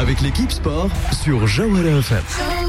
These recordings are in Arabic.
avec l'équipe sport sur Jawhara FM.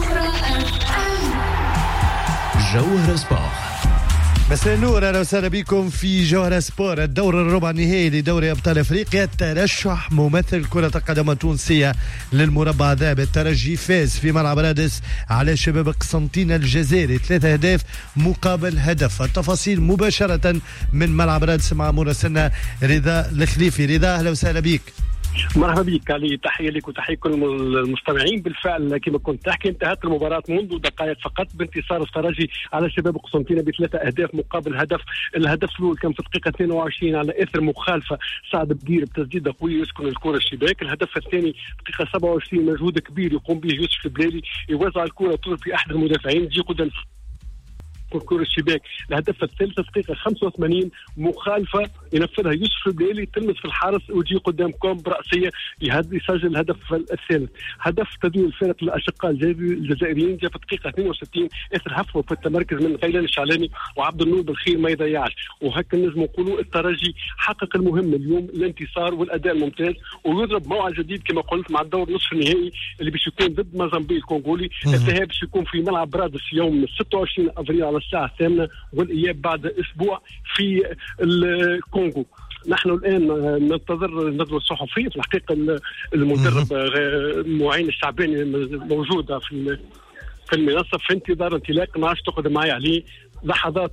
Jawhara Sport. مساء النور، اهلا وسهلا بكم في جوهرة سبور. الدور الربع النهائي لدوري ابطال افريقيا، ترشح ممثل كرة القدم التونسية للمربع الذهبي. الترجي فاز في ملعب رادس على شباب قسنطينة الجزائري 3 أهداف مقابل هدف. التفاصيل مباشرة من ملعب رادس مع مراسلنا رضا الخليفي. رضا اهلا وسهلا بك. مرحبا بك علي، تحيه لك وتحيه كل المستمعين. بالفعل كما كنت تحكي، انتهت المباراه منذ دقائق فقط بانتصار الترجي على شباب قسنطينه ب3 أهداف مقابل هدف. الهدف الاول كان في الدقيقه 22 على اثر مخالفه سعد بقير بتسديده قويه يسكن الكره الشباك. الهدف الثاني دقيقه 27 مجهود كبير يقوم به يوسف البلالي، يوزع الكره طول في احد المدافعين يجي قدام كرة الشباك. الهدف الثالث دقيقة 85 مخالفة ينفذها يوسف البلالي تلمس في الحارس ويجي قدام كوم برأسية يسجل الهدف الثالث. هدف تدوير الفرق الأشقاء الجزائريين جاء في الدقيقة 62 إثر هفوة في التمركز من غيلان الشعلاني وعبد النور بالخير ما يضيعش. وهكا نجم نقولوا الترجي حقق المهم اليوم، الانتصار والأداء الممتاز، ويضرب موعد جديد كما قلت مع الدور نصف النهائي اللي باش يكون ضد موزمبيق الكونغولي. الذهاب باش يكون في ملعب برادس يوم 26 أفريل على الساعة 8، والإياب بعد أسبوع في الكونغو. نحن الآن ننتظر الندوة الصحفية. في الحقيقة المدرب معين الشعباني موجودة في المنصة في انتظار انطلاق. ما عادش تقعد معي عليه لحظات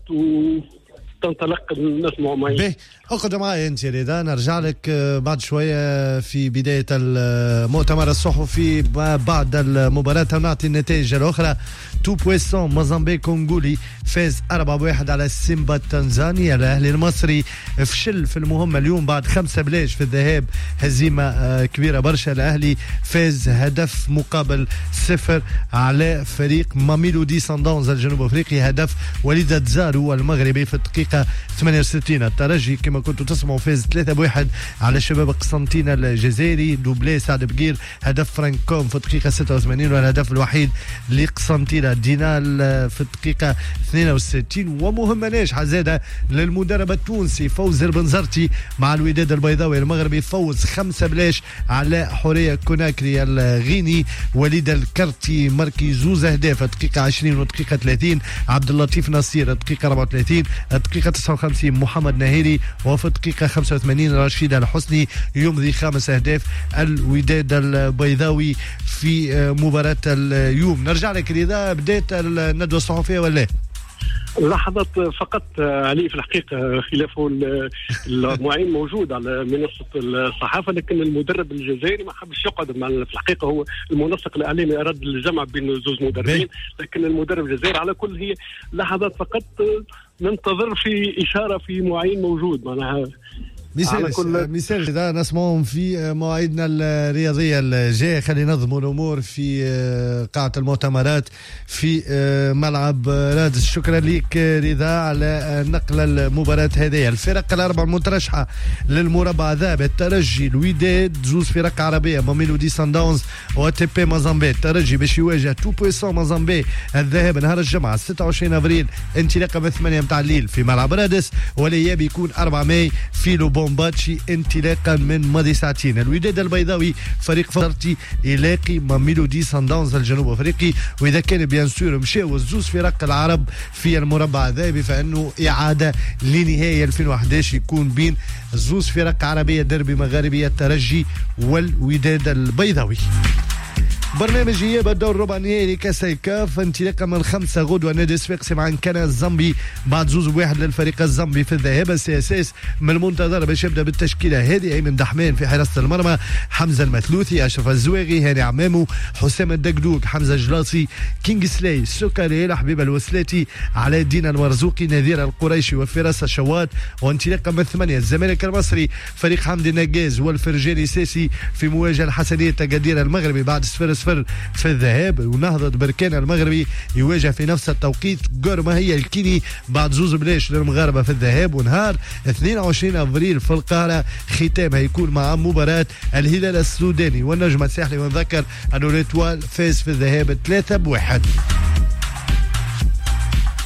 تنطلق نسمع معي. اقعد معي انت رضا، نرجع لك بعد شويه في بدايه المؤتمر الصحفي بعد المباراه ونعطي النتائج الاخرى. تو بويسون موزمبيق كونغولي فاز 4-1 على سيمبا التنزاني. الاهلي المصري فشل في المهمه اليوم بعد 5-0 في الذهاب، هزيمه كبيره برشا. الاهلي فاز هدف مقابل 0 على فريق ماميلودي سانداونز الجنوب افريقي، هدف وليد تزارو المغربي في الدقيقه 68. الترجي كما كنتوا تسمعوا فاز 3-1 على شباب قسنطينة الجزائري، دوبلي سعد بقير، هدف فرانكوم في الدقيقة 86 والهدف الوحيد لقسنطينة دينال في الدقيقة 62. ومهمة ناجحة زادة للمدرب التونسي فوز البنزرتي مع الوداد البيضاوي المغربي، فوز 5-0 على حورية كوناكري الغيني. وليد الكرتي ماركي زوز أهداف الدقيقة 20 والدقيقة 30، عبد اللطيف نصير الدقيقة 34، الدقيقة 59 محمد نهيري، وفي الدقيقة 85 رشيد الحسني يمضي 5 أهداف الوداد البيضاوي في مباراة اليوم. نرجع لك رضا، بداية الندوة الصحفية ولا؟ لحظات فقط علي. في الحقيقة خلافه المعين موجود على منصة الصحافة، لكن المدرب الجزائري ما حبش يقعد مع. في الحقيقة هو المنسق الإعلامي أراد الجمع بين زوج مدربين، لكن المدرب الجزائري على كل هي لحظات فقط. ننتظر في إشارة في معين موجود معناها. مثال إذا نسمعهم في مواعيدنا الرياضية الجاية. خلينا ننظموا الأمور في قاعة المؤتمرات في ملعب رادس. شكرا لك رضا على نقل المباراة هذه. الفرق الأربع المترشحة للمربع الذهبي: الترجي، الوداد، زوز فرق عربية ماميلودي سانداونز وتي بي موزمبيق. الترجي باش يواجه تو بويسون موزمبيق الذهاب نهار الجمعة 26 أفريل انطلاقا من 8 متاع الليل في ملعب رادس، والإياب يكون 4 ماي في بومباتشي انطلاقا من ماضي ساعتين. الوداد البيضاوي فريق فرطي يلاقي ماميلودي سانداونز الجنوب افريقي. واذا كان بيان سور مشاو الزوز فرق العرب في المربع الذهبي فانه اعاده لنهائي 2011 يكون بين الزوز فرق عربيه ديربي مغاربيه الترجي والوداد البيضاوي. برنامج إياب الدور الربع النهائي لكأس الكاف انطلاقا من 5 غدوة نادي صفاقسي مع كان الزامبي بعد 2-1 للفريق الزامبي في الذهاب. السياسيس من المنتظر باش يبدا بالتشكيله هذه: ايمن دحمان في حراسه المرمى، حمزه المثلوثي، اشرف الزواغي، هاني عمامو، حسام الدقدوق، حمزه جلاصي، كينغ سلاي، سكري، حبيب الوسلاتي، علاء الدين المرزوقي، نذير القريشي، وفراس الشواد. وانطلاقا من 8 الزمالك المصري فريق حمدي النجاز والفرجاني ساسي في مواجهه الحسنيه تقدير المغربي بعد 0-0 في الذهاب. ونهضة بركان المغربي يواجه في نفس التوقيت قرمة هي الكيني بعد 2-0 للمغاربة في الذهاب. ونهار 22 أفريل في القاهرة ختام هيكون مع مباراة الهلال السوداني والنجم الساحلي. ونذكر أنه الإتوال فاز في الذهاب 3-1.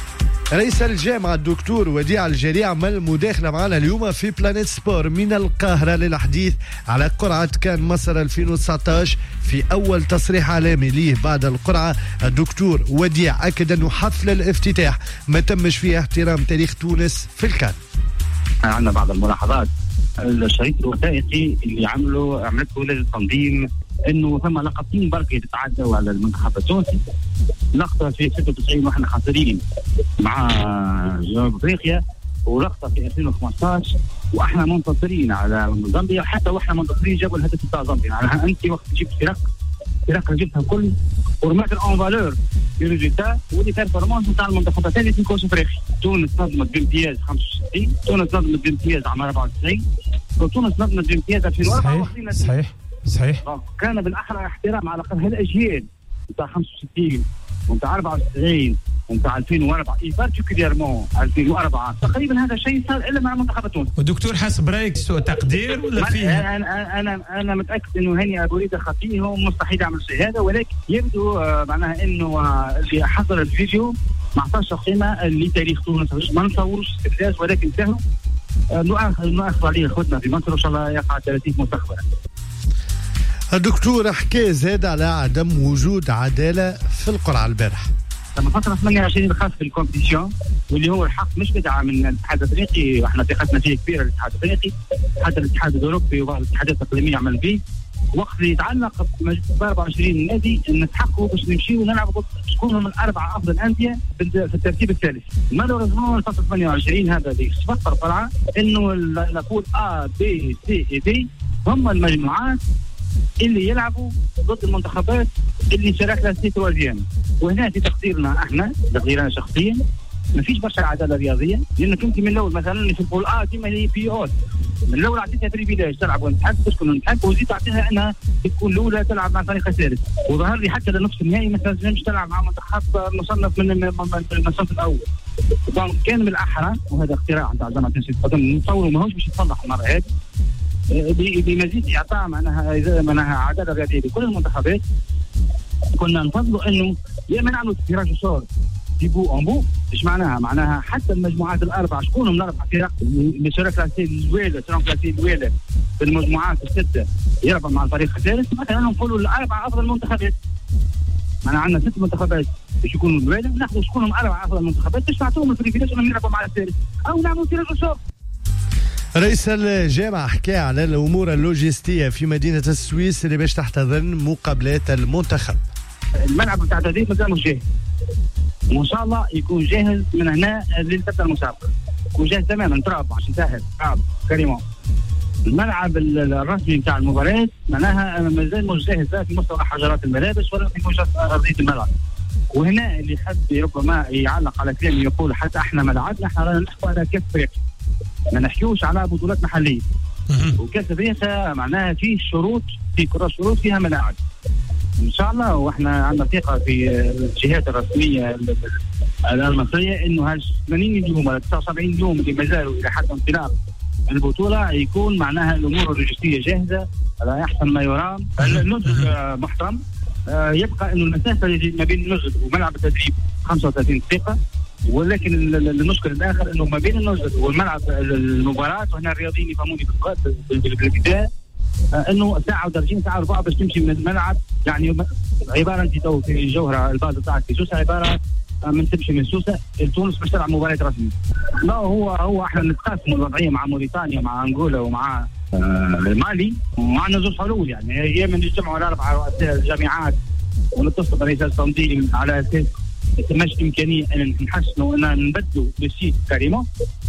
رئيس الجامعة الدكتور وديع الجري عمل مداخلة معنا اليوم في بلانيت سبور من القاهرة للحديث على قرعة كان مصر 2019. في أول تصريح عالمي ليه بعد القرعة الدكتور وديع أكد أنه حفل الافتتاح ما تمش فيه احترام تاريخ تونس في الكان. عندنا بعض الملاحظات. الشريط الوثائقي اللي عملته لجنة التنظيم انه ثم لقطتين بركه يتعدوا على المنتخب التونسي. لقطه في 96 واحنا خاسرين مع جنوب افريقيا، ولقطه في 2015 واحنا منتصرين على زامبيا، حتى واحنا منتصرين جابوا الهدف بتاع زامبيا. يعني انت وقت جبت فرق جبتها الكل ورمات اون فالور بالريزلتا ودي بيرفورمانس نتاع المنتخبات اللي في كوس افريقيا. تونس نظمت بامتياز 65، تونس نظمت بامتياز عام 94، وتونس نظمت بامتياز 2004. صحيح. كان بالاحرى احترام على الاقل هالاجيال نتاع 65 ونتاع 94 ونتاع 2004 بارتيكوليرمون 2004 تقريبا. هذا شيء صار الا مع منتخب تونس. ودكتور حسب رايك سوء تقدير ولا فيه؟ انا متاكد انه هاني ابو ريده خطيه مستحيل يعمل شيء هذا، ولكن يبدو معناها انه اللي حضر الفيديو ما اعطاش قيمه لتاريخ تونس. ما نصوروش استفزاز، ولكن سهل نؤخذ عليه خدمه في مصر وان شاء الله يقع 30 مستقبلا. الدكتور حكى زاد على عدم وجود عدالة في القرعة البارح. لما فترة 28 الخاص في الكومبيتيشن واللي هو الحق مش بدعة من الاتحاد الافريقي، واحنا ثقتنا فيه كبيرة الاتحاد الافريقي، حتى الاتحاد الاوروبي وبعض الاتحادات الاقليمية عمل فيه. وقت اللي يتعلق ب 24 نادي نتحققوا باش نمشيو ونلعبوا شكون من الاربعة افضل اندية في الترتيب الثالث. مالوريزمون الفترة 28 هذا اللي صفت القرعة انه نقول A B C et D هم المجموعات اللي يلعبوا ضد المنتخبات اللي شاركنا في توازيان. وهنا في تقديرنا احنا تقديرنا شخصيا ما فيش برشا عداله رياضيه، لانك انت من الاول مثلا في البول ديما هي بي اوت من الاول اعطيتها بريفيليج تلعب وانتحك تسكن وانتحك، وزيد تعطيها انها تكون الاولى تلعب مع فريق ثالث. وظهر لي حتى لنصف النهائي ما تنجمش تلعب مع منتخب مصنف من الصف الاول. كان من الاحرى، وهذا اختراع نتاع جامعه تونس القدم نتصوروا ماهوش باش يتصلح المره هذه، بمزيد اعطاء معناها عداله رياضيه لكل المنتخبات. كنا نفضلوا انه يا اما نعملوا تيراج صور ديبو اون بو. ايش معناها حتى المجموعات الاربعه شكون من الاربع فرق اللي شارك كلاسي الاولى في المجموعات السته يلعبوا مع الفريق الثالث. مثلا نقولوا الاربع افضل منتخبات، معنا عندنا 6 منتخبات باش يكونوا الاولى، ناخذوا شكونهم 4 افضل منتخبات باش نعطوهم البريفيليج انهم يلعبوا مع الثالث او نعملوا تيراج صور. رئيس الجامعة حكى على الأمور اللوجستية في مدينة السويس اللي باش تحتضن مقابلات المنتخب. الملعب بتاع التدريب مازال مش جاهز، وإن شاء الله يكون جاهز من هنا لتبدأ المسابقة، يكون جاهز تماما تراب عشان سهل تراب كريمون. الملعب الرسمي بتاع المباريات معناها مازال مش جاهز لا في مستوى حجرات الملابس ولا في مستوى أرضية الملعب. وهنا اللي حد ربما يعلق على كلام يقول حتى احنا ملعبنا احنا رانا نحكوا على كاس افريقيا، ما نحكيوش على بطولات محليه. وكاس افريقيا معناها فيه شروط، في كرة شروط فيها ملاعب ان شاء الله. واحنا عندنا ثقه في الجهات الرسميه المصريه انه هال 80 يوم ولا 79 يوم اللي مازالوا الى حد انطلاق البطوله يكون معناها الامور اللوجستيه جاهزه على احسن ما يرام. النزل محترم، يبقى انه المسافه ما بين النزل وملعب التدريب 35 دقيقه، ولكن المشكل الاخر انه ما بين النزل والملعب المباراه، وهنا الرياضيين يفهموني بالبدايه انه ساعه و30 ساعه وربع باش تمشي من الملعب. يعني عباره انت تو في الجوهره الباز تاعك في سوسه عباره من تمشي من سوسه لتونس باش تلعب مباراه رسميه. لا هو احنا نتقاسم الوضعيه مع موريتانيا ومع انغولا ومع مالي ومع نزول حلول. يعني هي من نجتمعوا على 4 رؤساء الجامعات ونتصل برئيس التنظيم على اساس مش امكانيه ان نحسنوا ان نبدلوا بالسيت كريمه،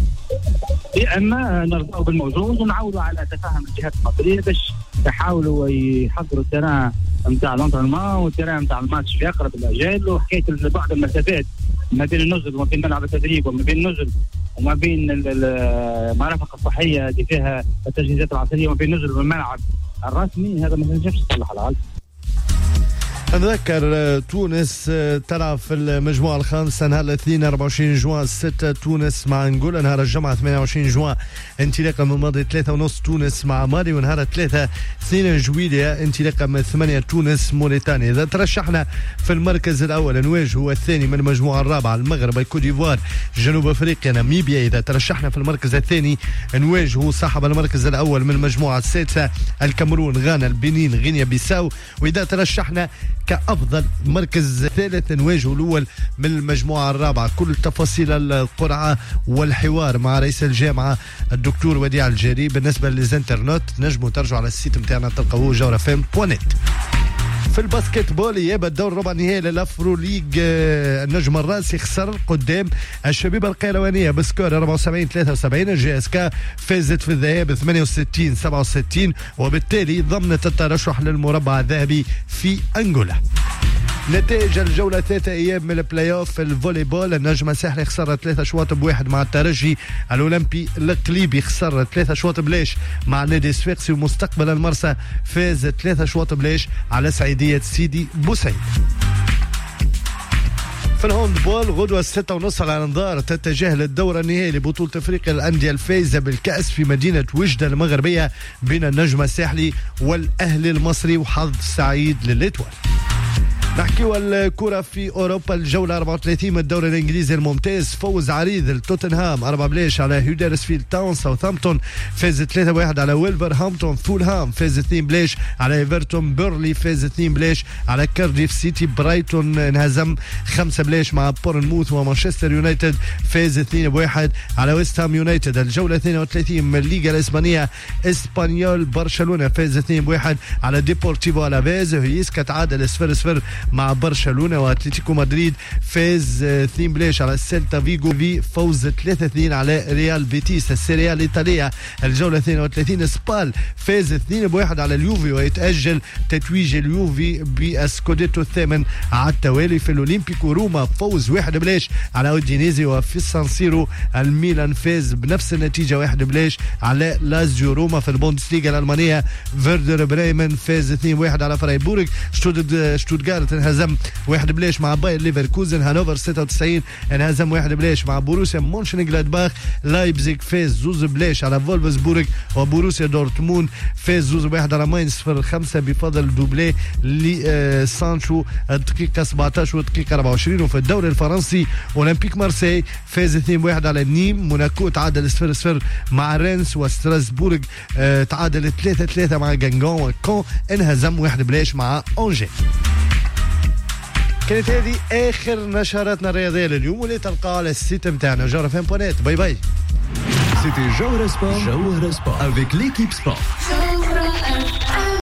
يا اما نرضوا بالموجود ونعودوا على تفاهم الجهات المصريه باش يحاولوا يحضروا التيران نتاع الانترنمون والتيران نتاع الماتش في اقرب الاجال. وحكايه بعض المسافات ما بين النزل وما بين ملعب التدريب وما بين النزل وما بين المرافق الصحيه اللي فيها التجهيزات العصريه وما بين النزل والملعب الرسمي، هذا ما ينجمش يصلح على العالم. نذكر تونس تلعب في المجموعة الخامسة نهار الاثنين 24 جوان 6 تونس مع انجولا، نهار الجمعة 28 جوان انطلاقا من ماضي 3:30 تونس مع مالي، ونهار 3 2 جويليا انطلاقا من 8 تونس موريتانيا. إذا ترشحنا في المركز الأول نواجه الثاني من المجموعة الرابعة المغرب الكوت ديفوار جنوب أفريقيا ناميبيا. إذا ترشحنا في المركز الثاني نواجه صاحب المركز الأول من المجموعة السادسة الكاميرون غانا البنين غينيا بيساو. وإذا ترشحنا كأفضل مركز ثالث نواجه الأول من المجموعة الرابعة. كل تفاصيل القرعة والحوار مع رئيس الجامعة الدكتور وديع الجاري. بالنسبة للإنترنت نجموا ترجعوا على السيت متاعنا تلقاوه جورفم.net. في الباسكت بول اياب الدور ربع نهائي للافرو ليج النجم الراسي خسر قدام الشبيبه القيروانيه بسكور 74-73. الجي اس كا فازت في الذهاب 68-67 وبالتالي ضمنت الترشح للمربع الذهبي في انغولا. نتائج الجولة 3 أيام من البلاي أوف في الفولي بول. النجم الساحلي خسر 3 شواط بواحد مع الترجي. الأولمبي القليبي خسر 3 شواط بلاش مع نادي صفاقسي. ومستقبل المرسى فاز 3 شواط بلاش على سعيدية سيدي بوسعيد. في الهاندبول غدوة 6:30 على الانذار تتجه للدورة النهائية لبطولة افريقيا الأندية الفائزة بالكأس في مدينة وجدة المغربية بين النجم الساحلي والأهلي المصري، وحظ سعيد للإتوال. نحكيو الكرة في أوروبا. الجولة 34 من الدوري الإنجليزي الممتاز. فوز عريض لتوتنهام 4-0 على هودرسفيلد تاون. ساوثهامبتون فاز 3-1 على ويلفرهامبتون. فولهام فاز 2-0 على ايفرتون. بيرلي فاز 2-0 على كارديف سيتي. برايتون انهزم 5-0 مع بورنموث. ومانشستر يونايتد فاز 2-1 على ويست هام يونايتد. الجولة 32 من الليغا الإسبانية. اسبانيول برشلونة فاز 2-1 على ديبورتيفو الافيز. هيسكا تعادل 0-0 مع برشلونة. واتلتيكو مدريد فاز 2-0 على سيلتا فيغو. في فوز 3-2 على ريال بيتيس. السيريا الإيطالية الجولة 32 سبال فاز 2-1 على اليوفي ويتأجل تتويج اليوفي بالسكوديتو الثامن على التوالي. في الأولمبيكو روما فوز 1-0 على اودينيزي. وفي السانسيرو الميلان فاز بنفس النتيجة 1-0 على لازيو. روما في البوندسليغا الألمانية فيردر بريمن فاز 2-1 على فرايبورغ. شتوتغارت انهزم 1-0 مع باير ليفركوزن. هانوفر 96 انهزم 1-0 مع بوروسيا مونشنغلادباخ. لايبزيغ فاز 2-0 على فولفسبورغ. وبوروسيا دورتموند فاز 2-1 على ماينز 05 بفضل دوبلي لسانشو الدقيقة 17 والدقيقة 24. وفي الدوري الفرنسي اولمبيك مارسي فاز 2-1 على نيم. موناكو تعادل 0-0 مع رينس. وستراسبورغ تعادل 3-3 مع جانجون. وكون انهزم 1-0 مع أونجي. كانت هذه آخر نشراتنا الرياضية لليوم، واللي تلقاها على السيت متاعنا جورفم.net. باي باي. C'était Jawara Sport avec l'équipe sport.